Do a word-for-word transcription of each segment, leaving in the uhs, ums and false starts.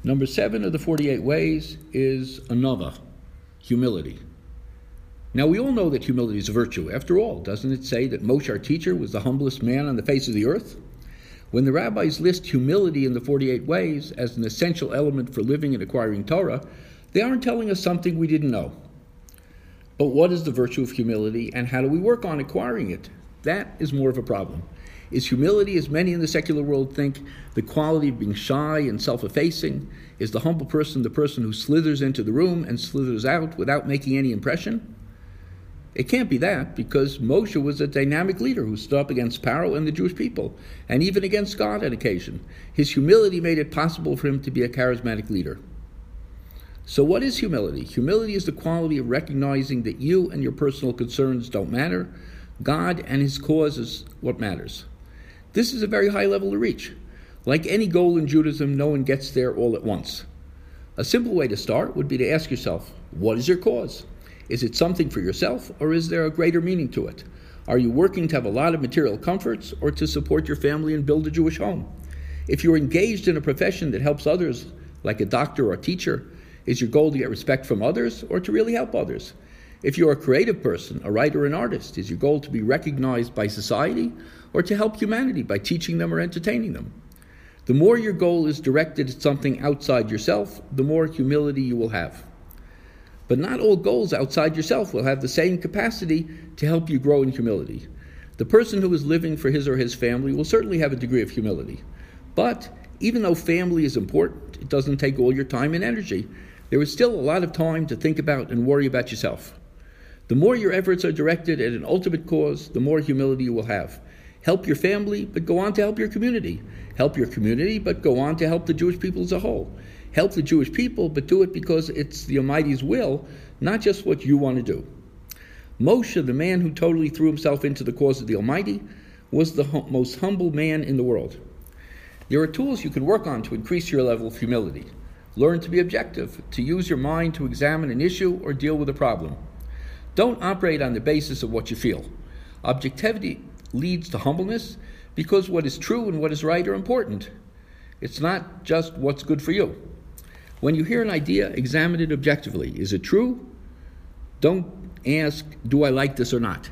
Number seven of the forty-eight ways is another, humility. Now, we all know that humility is a virtue. After all, doesn't it say that Moshe, our teacher, was the humblest man on the face of the earth? When the rabbis list humility in the forty-eight ways as an essential element for living and acquiring Torah, they aren't telling us something we didn't know. But what is the virtue of humility, and how do we work on acquiring it? That is more of a problem. Is humility, as many in the secular world think, the quality of being shy and self-effacing? Is the humble person the person who slithers into the room and slithers out without making any impression? It can't be that, because Moshe was a dynamic leader who stood up against Paro and the Jewish people, and even against God on occasion. His humility made it possible for him to be a charismatic leader. So what is humility? Humility is the quality of recognizing that you and your personal concerns don't matter. God and his cause is what matters. This is a very high level to reach. Like any goal in Judaism, no one gets there all at once. A simple way to start would be to ask yourself, what is your cause? Is it something for yourself, or is there a greater meaning to it? Are you working to have a lot of material comforts, or to support your family and build a Jewish home? If you're engaged in a profession that helps others, like a doctor or a teacher, is your goal to get respect from others, or to really help others? If you're a creative person, a writer, an artist, is your goal to be recognized by society, or to help humanity by teaching them or entertaining them? The more your goal is directed at something outside yourself, the more humility you will have. But not all goals outside yourself will have the same capacity to help you grow in humility. The person who is living for his or his family will certainly have a degree of humility. But even though family is important, it doesn't take all your time and energy. There is still a lot of time to think about and worry about yourself. The more your efforts are directed at an ultimate cause, the more humility you will have. Help your family, but go on to help your community. Help your community, but go on to help the Jewish people as a whole. Help the Jewish people, but do it because it's the Almighty's will, not just what you want to do. Moshe, the man who totally threw himself into the cause of the Almighty, was the hum- most humble man in the world. There are tools you can work on to increase your level of humility. Learn to be objective, to use your mind to examine an issue or deal with a problem. Don't operate on the basis of what you feel. Objectivity leads to humbleness because what is true and what is right are important. It's not just what's good for you. When you hear an idea, examine it objectively. Is it true? Don't ask, do I like this or not?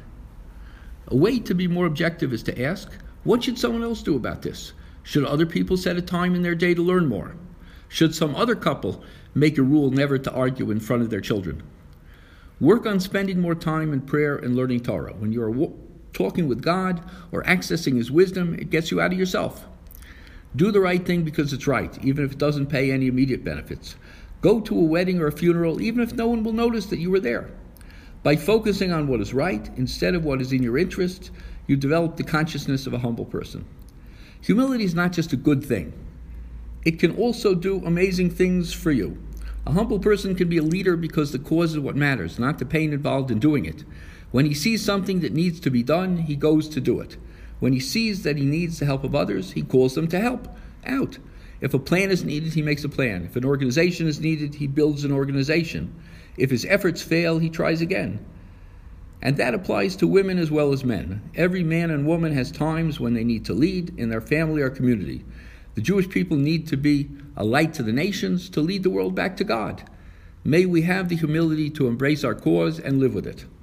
A way to be more objective is to ask, what should someone else do about this? Should other people set a time in their day to learn more? Should some other couple make a rule never to argue in front of their children? Work on spending more time in prayer and learning Torah. When you are w- talking with God or accessing his wisdom, it gets you out of yourself. Do the right thing because it's right, even if it doesn't pay any immediate benefits. Go to a wedding or a funeral, even if no one will notice that you were there. By focusing on what is right instead of what is in your interest, you develop the consciousness of a humble person. Humility is not just a good thing. It can also do amazing things for you. A humble person can be a leader because the cause is what matters, not the pain involved in doing it. When he sees something that needs to be done, he goes to do it. When he sees that he needs the help of others, he calls them to help out. If a plan is needed, he makes a plan. If an organization is needed, he builds an organization. If his efforts fail, he tries again. And that applies to women as well as men. Every man and woman has times when they need to lead in their family or community. The Jewish people need to be a light to the nations, to lead the world back to God. May we have the humility to embrace our cause and live with it.